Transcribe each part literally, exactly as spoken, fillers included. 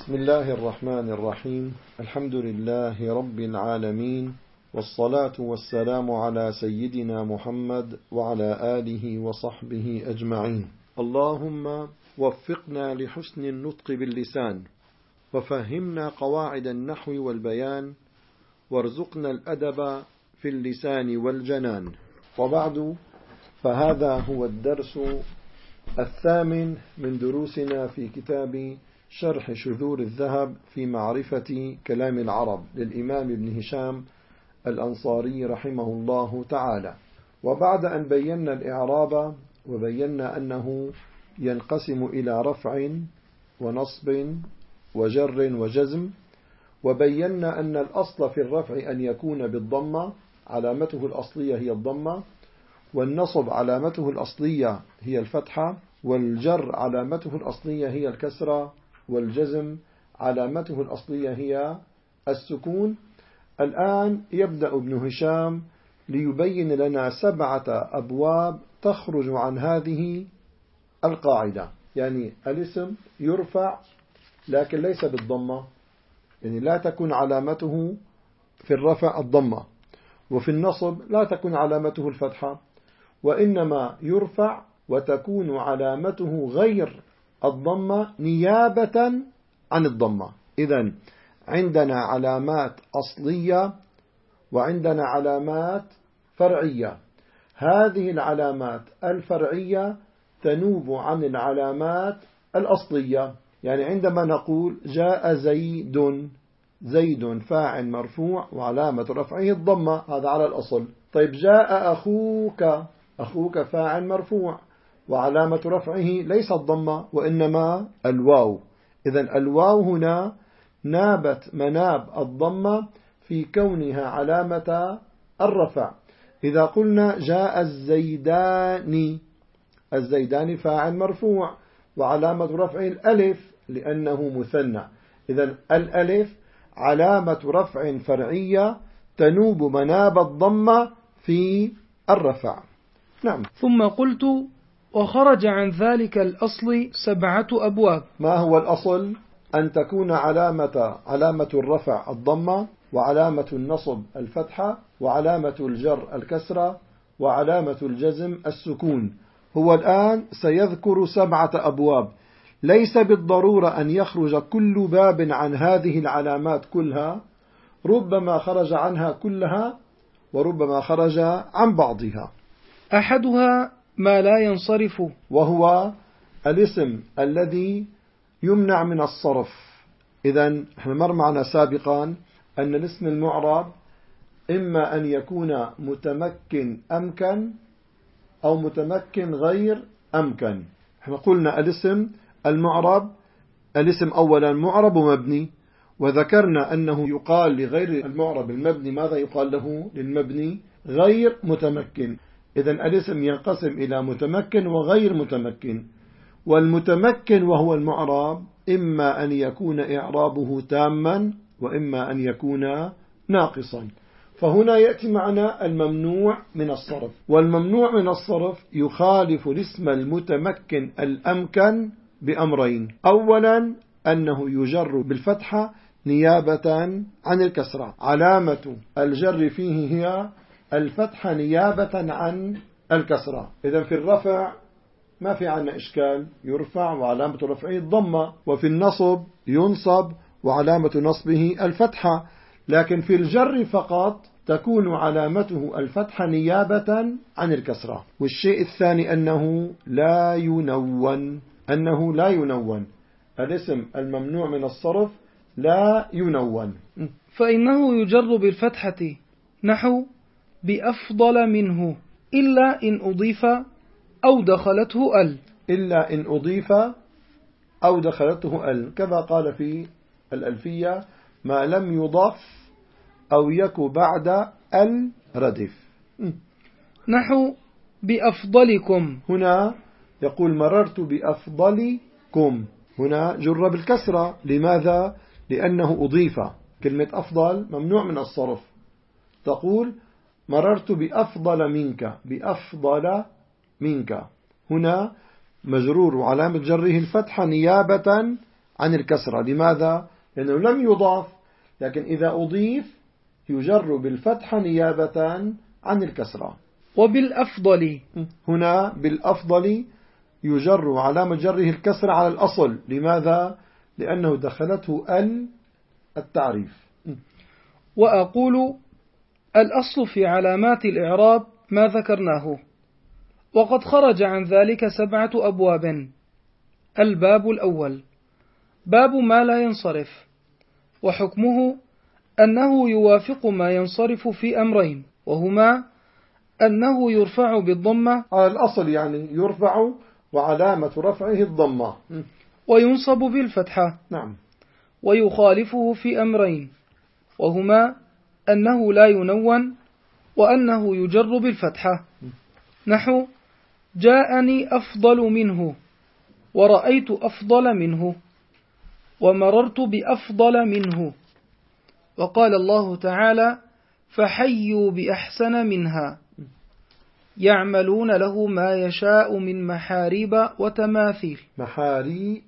بسم الله الرحمن الرحيم. الحمد لله رب العالمين، والصلاة والسلام على سيدنا محمد وعلى آله وصحبه أجمعين. اللهم وفقنا لحسن النطق باللسان، وفهمنا قواعد النحو والبيان، وارزقنا الأدب في اللسان والجنان. وبعد، فهذا هو الدرس الثامن من دروسنا في كتاب شرح شذور الذهب في معرفة كلام العرب للإمام ابن هشام الأنصاري رحمه الله تعالى. وبعد أن بينا الإعراب وبينا أنه ينقسم إلى رفع ونصب وجر وجزم، وبينا أن الأصل في الرفع أن يكون بالضمة، علامته الأصلية هي الضمة، والنصب علامته الأصلية هي الفتحة، والجر علامته الأصلية هي الكسرة، والجزم علامته الأصلية هي السكون. الآن يبدأ ابن هشام ليبين لنا سبعة أبواب تخرج عن هذه القاعدة. يعني الاسم يرفع لكن ليس بالضمة، يعني لا تكون علامته في الرفع الضمة، وفي النصب لا تكون علامته الفتحة، وإنما يرفع وتكون علامته غير الضمة نيابة عن الضمة. إذن عندنا علامات أصلية وعندنا علامات فرعية. هذه العلامات الفرعية تنوب عن العلامات الأصلية. يعني عندما نقول جاء زيد، زيد فاعل مرفوع وعلامة رفعه الضمة، هذا على الأصل. طيب جاء أخوك، أخوك فاعل مرفوع وعلامة رفعه ليس الضمة وإنما الواو. إذن الواو هنا نابت مناب الضمة في كونها علامة الرفع. إذا قلنا جاء الزيدان، الزيدان فاعل مرفوع وعلامة رفعه الألف لأنه مثنى. إذن الألف علامة رفع فرعية تنوب مناب الضمة في الرفع. نعم. ثم قلت: وخرج عن ذلك الأصل سبعة أبواب. ما هو الأصل؟ أن تكون علامة علامة الرفع الضمة، وعلامة النصب الفتحة، وعلامة الجر الكسرة، وعلامة الجزم السكون. هو الآن سيذكر سبعة أبواب، ليس بالضرورة أن يخرج كل باب عن هذه العلامات كلها، ربما خرج عنها كلها وربما خرج عن بعضها. أحدها ما لا ينصرف، وهو الاسم الذي يمنع من الصرف. إذن احنا مر معنا سابقا أن الاسم المعرب إما أن يكون متمكن أمكن أو متمكن غير أمكن. احنا قلنا الاسم المعرب، الاسم أولا معرب ومبني، وذكرنا أنه يقال لغير المعرب المبني ماذا يقال له؟ للمبني غير متمكن. إذن الاسم ينقسم إلى متمكن وغير متمكن. والمتمكن وهو المعرب إما أن يكون إعرابه تاما وإما أن يكون ناقصا. فهنا يأتي معنا الممنوع من الصرف، والممنوع من الصرف يخالف الاسم المتمكن الأمكن بأمرين: أولا أنه يجر بالفتحة نيابة عن الكسرة، علامة الجر فيه هي الفتحة نيابة عن الكسرة. إذن في الرفع ما في عنا إشكال، يرفع وعلامة رفعه الضمة، وفي النصب ينصب وعلامة نصبه الفتحة. لكن في الجر فقط تكون علامته الفتحة نيابة عن الكسرة. والشيء الثاني أنه لا ينون، أنه لا ينون الاسم الممنوع من الصرف لا ينون، فإنه يجر بالفتحة، نحو بأفضل منه، إلا إن أضيف أو دخلته ال، إلا إن أضيف أو دخلته ال، كما قال في الألفية: ما لم يضاف أو يك بعد ال ردف. نحو بأفضلكم، هنا يقول مررت بأفضلكم، هنا جر بالكسرة. لماذا؟ لأنه أضيف. كلمة أفضل ممنوع من الصرف، تقول مررت بأفضل منك، بأفضل منك، هنا مجرور وعلامة جره الفتحة نيابة عن الكسرة. لماذا؟ لأنه لم يضاف، لكن إذا أضيف يجر بالفتحة نيابة عن الكسرة. وبالأفضل، هنا بالأفضل يجر علامة جره الكسرة على الأصل. لماذا؟ لأنه دخلته ال التعريف. وأقول الأصل في علامات الإعراب ما ذكرناه، وقد خرج عن ذلك سبعة أبواب. الباب الأول باب ما لا ينصرف، وحكمه أنه يوافق ما ينصرف في أمرين، وهما أنه يرفع بالضمة على الأصل، يعني يرفع وعلامة رفعه الضمة، وينصب بالفتحة. نعم. ويخالفه في أمرين، وهما أنه لا ينون وأنه يجر بالفتحة. نحو جاءني أفضل منه، ورأيت أفضل منه، ومررت بأفضل منه. وقال الله تعالى فحيوا بأحسن منها، يعملون له ما يشاء من محاريب وتماثيل. محاريب،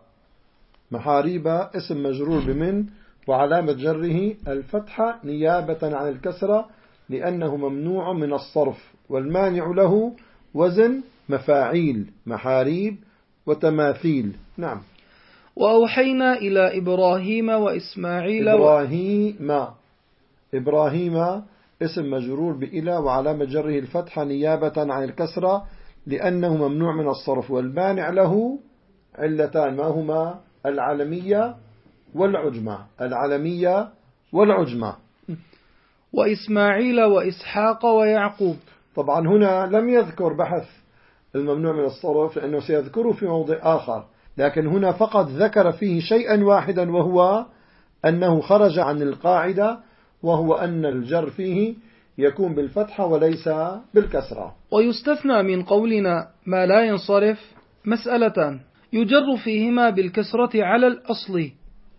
محاريب اسم مجرور بمن، وعلامة جره الفتحة نيابة عن الكسرة، لأنه ممنوع من الصرف، والمانع له وزن مفاعيل، محاريب وتماثيل. نعم. وأوحينا إلى إبراهيم وإسماعيل إبراهيم و... إبراهيم اسم مجرور بإلى وعلامة جره الفتحة نيابة عن الكسرة، لأنه ممنوع من الصرف، والمانع له علتان، ما هما؟ العلمية والعجمة. العلمية والعجمة. وإسماعيل وإسحاق ويعقوب. طبعا هنا لم يذكر بحث الممنوع من الصرف، لأنه سيذكره في موضع آخر، لكن هنا فقط ذكر فيه شيئا واحدا، وهو أنه خرج عن القاعدة، وهو أن الجر فيه يكون بالفتحة وليس بالكسرة. ويستثنى من قولنا ما لا ينصرف مسألتان يجر فيهما بالكسرة على الأصل،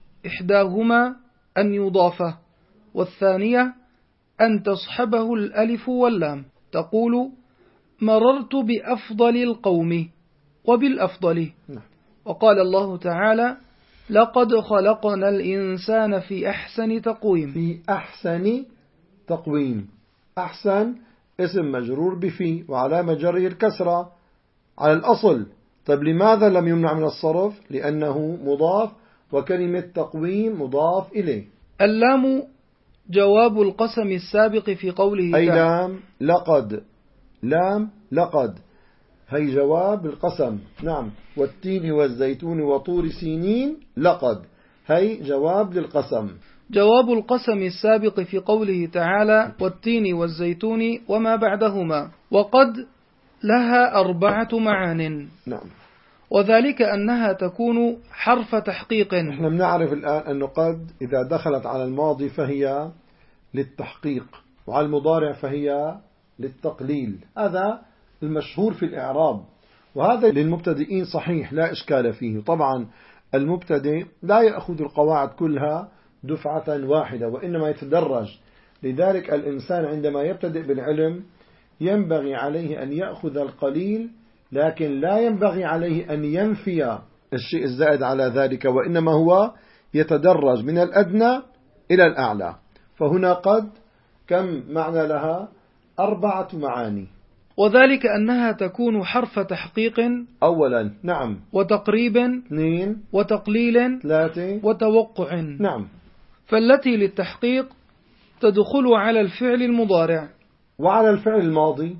إحداهما أن يضاف، والثانية أن تصحبه الألف واللام. تقول مررت بأفضل القوم وبالأفضل. وقال الله تعالى لقد خلقنا الإنسان في أحسن تقويم. في أحسن تقويم. أحسن اسم مجرور بفي وعلامة جره الكسرة على الأصل. طيب لماذا لم يمنع من الصرف؟ لأنه مضاف، وكلمة تقويم مضاف إليه. اللام جواب القسم السابق في قوله أي لام لقد، لام لقد هي جواب القسم. نعم. والتين والزيتون وطور سينين لقد هي جواب للقسم. جواب القسم السابق في قوله تعالى والتين والزيتون وما بعدهما. وقد لها أربعة معان. نعم. وذلك أنها تكون حرف تحقيق. نحن بنعرف الآن أنه قد إذا دخلت على الماضي فهي للتحقيق، وعلى المضارع فهي للتقليل. هذا المشهور في الإعراب، وهذا للمبتدئين صحيح لا إشكال فيه. طبعا المبتدئ لا يأخذ القواعد كلها دفعة واحدة، وإنما يتدرج. لذلك الإنسان عندما يبتدئ بالعلم ينبغي عليه أن يأخذ القليل، لكن لا ينبغي عليه أن ينفي الشيء الزائد على ذلك، وإنما هو يتدرج من الأدنى إلى الأعلى. فهنا قد كم معنى لها؟ أربعة معاني. وذلك أنها تكون حرف تحقيق أولا، نعم، وتقريب اثنين، وتقليل ثلاثة، وتوقع. نعم. فالتي للتحقيق تدخل على الفعل المضارع، وعلى الفعل الماضي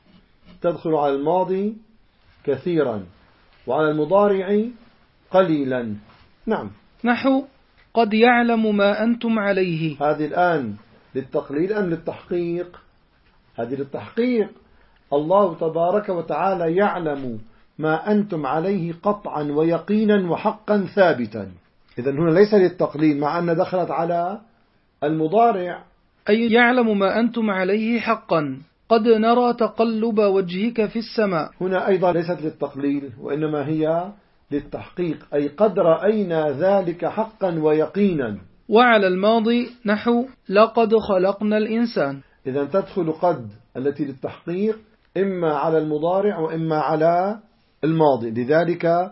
تدخل على الماضي كثيرا، وعلى المضارع قليلا. نعم. نحو قد يعلم ما أنتم عليه. هذه الآن للتقليل أم للتحقيق؟ هذه للتحقيق. الله تبارك وتعالى يعلم ما أنتم عليه قطعا ويقينا وحقا ثابتا. إذن هنا ليس للتقليل، مع أن دخلت على المضارع. أي يعلم ما أنتم عليه حقا، قد نرى تقلب وجهك في السماء. هنا أيضا ليست للتقليل، وإنما هي للتحقيق، أي قد رأينا ذلك حقا ويقينا. وعلى الماضي نحو لقد خلقنا الإنسان. إذن تدخل قد التي للتحقيق إما على المضارع وإما على الماضي. لذلك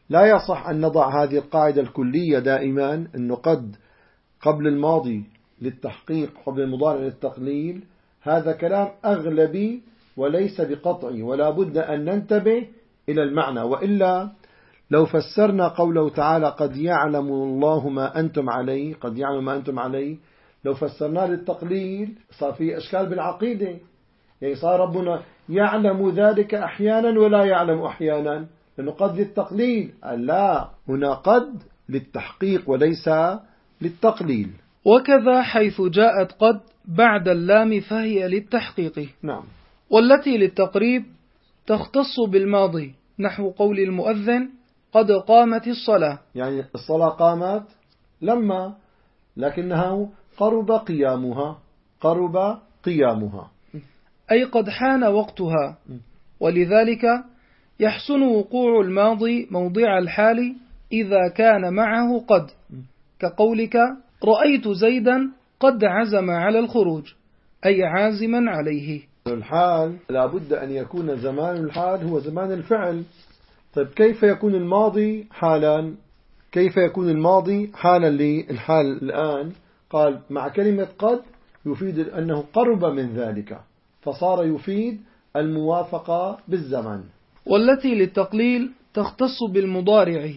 لا يصح أن نضع هذه القاعدة الكلية دائما أنه قد قبل الماضي للتحقيق قبل المضارع للتقليل. هذا كلام أغلبي وليس بقطعي، ولا بد أن ننتبه إلى المعنى، وإلا لو فسرنا قوله تعالى قد يعلم الله ما أنتم عليه، قد يعلم ما أنتم عليه، لو فسرناه للتقليل صار فيه أشكال بالعقيدة. يعني صار ربنا يعلم ذلك أحيانا ولا يعلم أحيانا، لأنه قد للتقليل. لا، هنا قد للتحقيق وليس للتقليل. وكذا حيث جاءت قد بعد اللام فهي للتحقيق. نعم. والتي للتقريب تختص بالماضي، نحو قول المؤذن قد قامت الصلاة، يعني الصلاة قامت لما، لكنها قرب قيامها، قرب قيامها، أي قد حان وقتها. ولذلك يحسن وقوع الماضي موضع الحال إذا كان معه قد، كقولك رأيت زيدا قد عزم على الخروج، أي عازما عليه. الحال لابد أن يكون زمان الحال هو زمان الفعل. طيب كيف يكون الماضي حالا؟ كيف يكون الماضي حالا للحال الآن؟ قال مع كلمة قد يفيد أنه قرب من ذلك، فصار يفيد الموافقة بالزمن. والتي للتقليل تختص بالمضارع،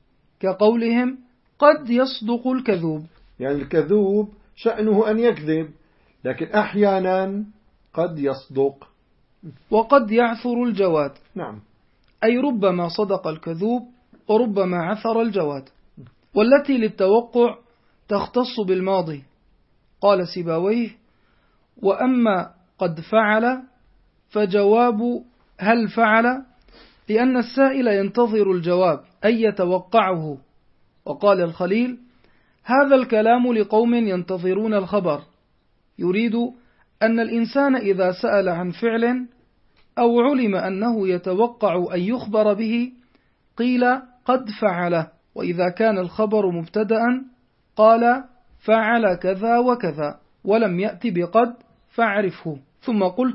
كقولهم قد يصدق الكذوب، يعني الكذوب شأنه أن يكذب، لكن أحيانا قد يصدق. وقد يعثر الجواد، نعم، أي ربما صدق الكذوب وربما عثر الجواد. والتي للتوقع تختص بالماضي، قال سيبويه وأما قد فعل فجواب هل فعل، لأن السائل ينتظر الجواب أي يتوقعه. وقال الخليل هذا الكلام لقوم ينتظرون الخبر، يريد أن الإنسان إذا سأل عن فعل أو علم أنه يتوقع أن يخبر به قيل قد فعل، وإذا كان الخبر مبتدأ قال فعل كذا وكذا ولم يأتي بقد فاعرفه. ثم قلت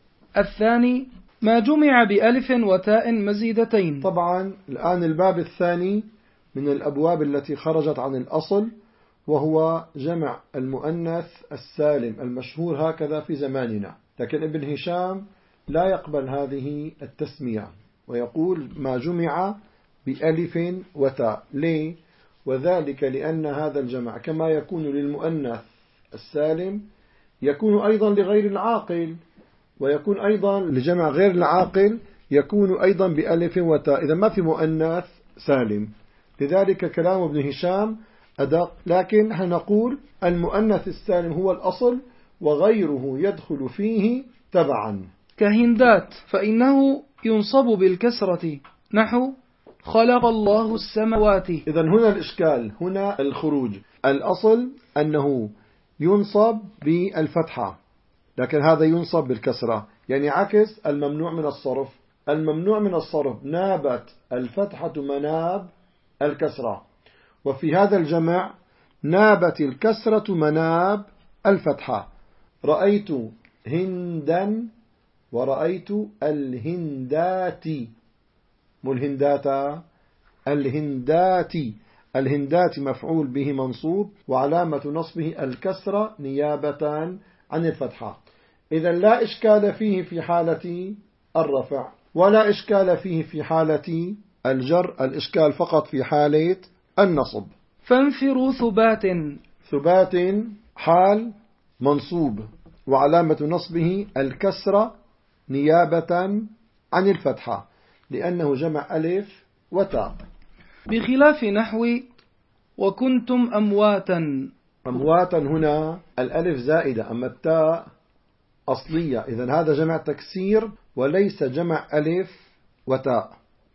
الثاني ما جمع بألف وتاء مزيدتين. طبعا الآن الباب الثاني من الأبواب التي خرجت عن الأصل، وهو جمع المؤنث السالم المشهور هكذا في زماننا، لكن ابن هشام لا يقبل هذه التسمية ويقول ما جمع بألف وتاء. ليه؟ وذلك لأن هذا الجمع كما يكون للمؤنث السالم يكون أيضا لغير العاقل، ويكون أيضا لجمع غير العاقل يكون أيضا بألف وتاء، إذا ما في مؤنث سالم. لذلك كلام ابن هشام أدق، لكن هنقول المؤنث السالم هو الأصل وغيره يدخل فيه تبعا. كهندات فإنه ينصب بالكسرة، نحو خلق الله السماوات. إذن هنا الإشكال، هنا الخروج. الأصل أنه ينصب بالفتحة، لكن هذا ينصب بالكسرة، يعني عكس الممنوع من الصرف. الممنوع من الصرف نابت الفتحة مناب الكسرة، وفي هذا الجمع نابت الكسرة مناب الفتحة. رأيت هندا ورأيت الهندات، مو الهنداتا، الهندات. الهندات مفعول به منصوب وعلامة نصبه الكسرة نيابة عن الفتحة. إذا لا إشكال فيه في حالة الرفع ولا إشكال فيه في حالة الجر، الإشكال فقط في حالة النصب. فانفروا ثبات، ثبات حال منصوب وعلامة نصبه الكسرة نيابة عن الفتحة لأنه جمع ألف وتاء، بخلاف نحو وكنتم أمواتا. أمواتا هنا الألف زائدة أما التاء أصلية، إذن هذا جمع تكسير وليس جمع ألف وتاء.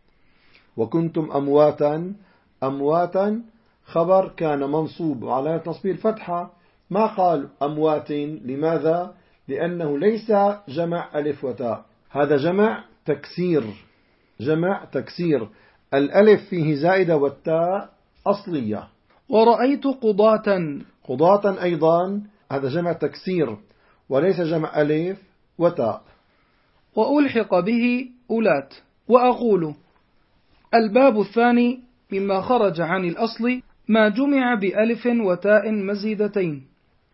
وكنتم أمواتا، أمواتا خبر كان منصوب وعلامة نصبه الفتحة، ما قال أموات. لماذا؟ لأنه ليس جمع ألف وتاء، هذا جمع تكسير، جمع تكسير، الألف فيه زائدة والتاء أصلية. ورأيت قضاة، قضاة أيضا هذا جمع تكسير وليس جمع ألف وتاء. وألحق به أولات. وأقول الباب الثاني مما خرج عن الأصل ما جمع بألف وتاء مزيدتين،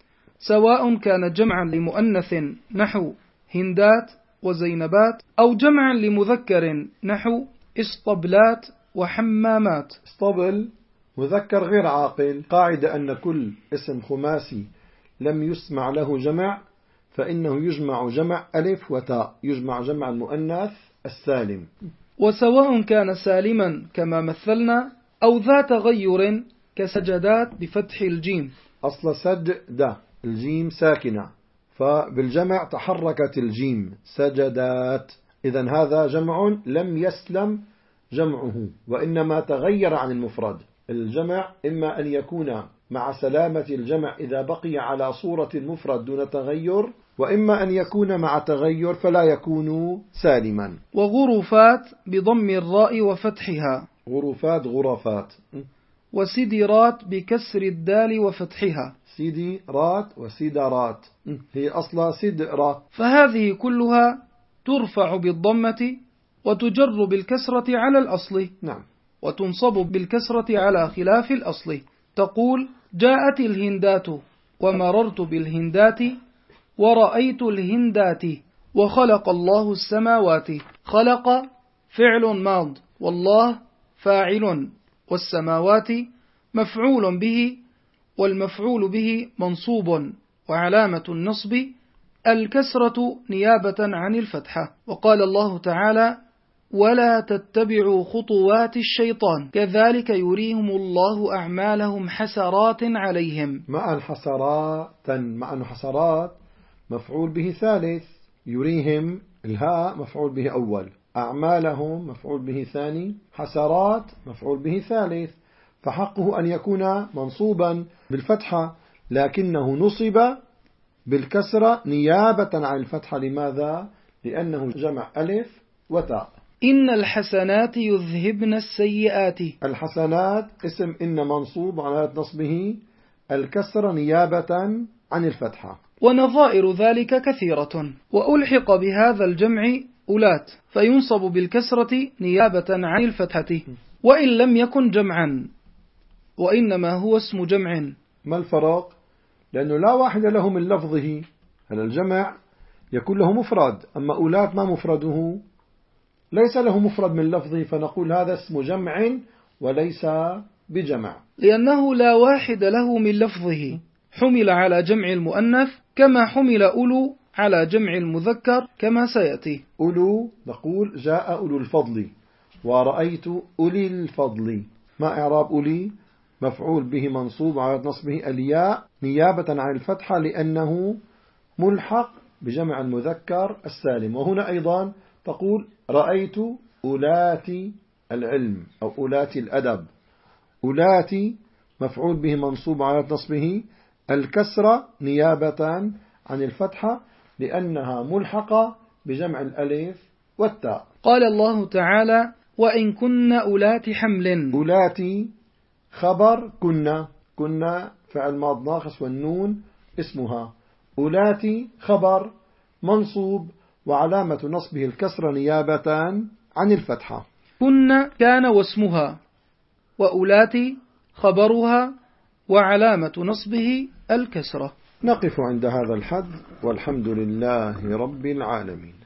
سواء كان جمعا لمؤنث نحو هندات وزينبات، أو جمعا لمذكر نحو اسطبلات وحمامات. اسطبل مذكر غير عاقل. قاعدة أن كل اسم خماسي لم يسمع له جمع فإنه يجمع جمع ألف وتاء، يجمع جمع المؤنث السالم. وسواء كان سالما كما مثلنا أو ذا تغير كسجدات بفتح الجيم. أصل سجد الجيم ساكنة، فبالجمع تحركت الجيم سجدات، إذن هذا جمع لم يسلم جمعه وإنما تغير عن المفرد. الجمع إما أن يكون مع سلامة الجمع إذا بقي على صورة المفرد دون تغير، وإما أن يكون مع تغير فلا يكون سالما. وغرفات بضم الراء وفتحها، غرفات غرفات. وسدرات بكسر الدال وفتحها، سدرات وسدرات، هي أصلا سدرة. فهذه كلها ترفع بالضمة وتجر بالكسرة على الأصل، نعم، وتنصب بالكسرة على خلاف الأصل. تقول جاءت الهندات ومررت بالهندات ورأيت الهندات وخلق الله السماوات. خلق فعل ماض والله فاعل، والسماوات مفعول به، والمفعول به منصوب، وعلامة النصب الكسرة نيابة عن الفتحة. وقال الله تعالى ولا تتبعوا خطوات الشيطان كذلك يريهم الله أعمالهم حسرات عليهم. مع الحسرات، مع أن حسرات مفعول به ثالث، يريهم الهاء مفعول به أول، أعمالهم مفعول به ثاني، حسرات مفعول به ثالث، فحقه أن يكون منصوبا بالفتحة، لكنه نصب بالكسرة نيابة عن الفتحة. لماذا؟ لأنه جمع ألف وتاء. إن الحسنات يذهبن السيئات. الحسنات اسم إن منصوب على نصبه الكسرة نيابة عن الفتحة. ونظائر ذلك كثيرة. وألحق بهذا الجمع أولات فينصب بالكسرة نيابة عن الفتحة وإن لم يكن جمعا، وإنما هو اسم جمع. ما الفرق؟ لأنه لا واحد له من لفظه. هذا الجمع يكون له مفرد، أما أولات ما مفرده ليس له مفرد من لفظه، فنقول هذا اسم جمع وليس بجمع، لأنه لا واحد له من لفظه. حمل على جمع المؤنث كما حمل أولو على جمع المذكر كما سيأتي. أولو نقول جاء أولو الفضل ورأيت أولي الفضل. ما إعراب أولي؟ مفعول به منصوب على نصبه الياء نيابة عن الفتحة لأنه ملحق بجمع المذكر السالم. وهنا أيضا تقول رأيت أولاتي العلم أو أولاتي الأدب. أولاتي مفعول به منصوب على نصبه الكسرة نيابة عن الفتحة لأنها ملحقة بجمع الألف والتاء. قال الله تعالى وإن كن أولات حمل. أولاتي خبر كنا، كنا فعل ماض ناقص والنون اسمها. أولاتي خبر منصوب وعلامة نصبه الكسرة نيابة عن الفتحة. كنا كان واسمها، وأولاتي خبرها وعلامة نصبه الكسرة. نقف عند هذا الحد والحمد لله رب العالمين.